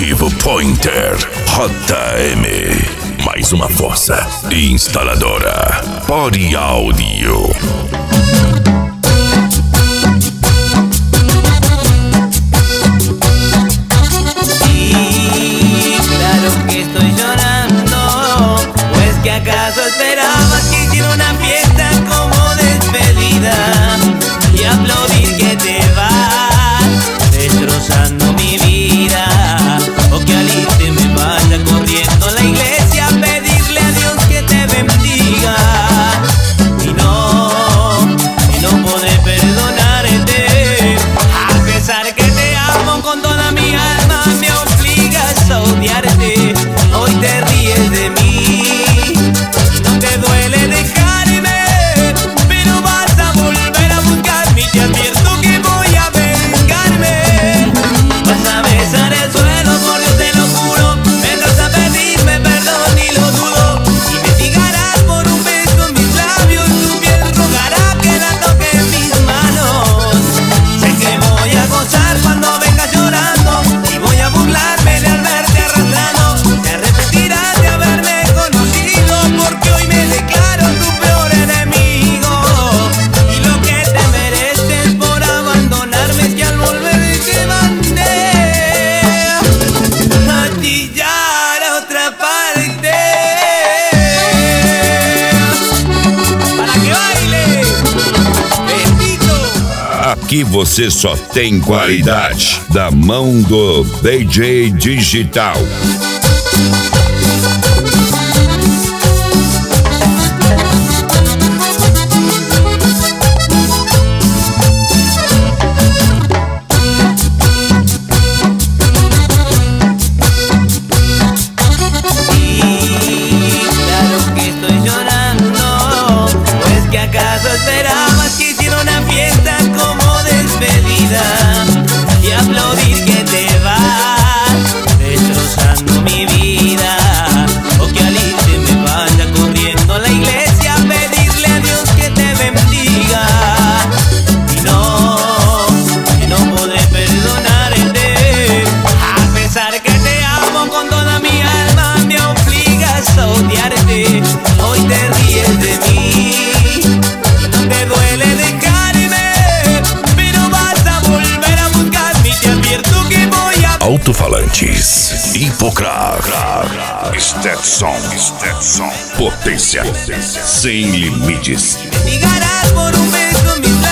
Automotivo Pointer JM. Mais uma força instaladora. Pode Áudio. ¿Acaso esperabas que hiciera una fiesta como despedida y aplaudir que te vas destrozando mi vida? O que al irte me vaya corriendo a la iglesia a pedirle a Dios que te bendiga. Y no podré perdonarte, a pesar que te amo con toda mi alma, me obligas a odiarte. Hoy te ríes de mí. Te duele dejarme, pero vas a volver a buscarme y te advierto que voy a vengarme. Vas a besar el suelo, por Dios te lo juro, vendrás a pedirme perdón y lo dudo. Y me digarás por un beso en mis labios, tu piel rogará que la toque en mis manos. Sé que voy a gozar cuando vengas llorando y voy a burlarme de al verte arrastrando. Te arrepentirás de haberme conocido porque hoy me declaro tu peor enemigo. Y lo que te mereces por abandonarme es que al volver te mandé a chillar a otra parte. Para que baile, bendito. Aqui você só tem qualidade da mão do DJ Digital. ¿Acaso esperabas que hiciera una fiesta como despedida y aplaudir que te vas destrozando mi vida? O que al irte me vaya corriendo a la iglesia a pedirle a Dios que te bendiga. Y no podré perdonarte, a pesar que te amo con toda mi alma, me obligas a odiarte. Hoy te ríes de mí. Te duele dejarme, pero vas a volver a buscarme y te advierto que voy a... Alto-falantes Hipocrar. Stetson. Potência sem limites. Me digarás por un beso en mis labios.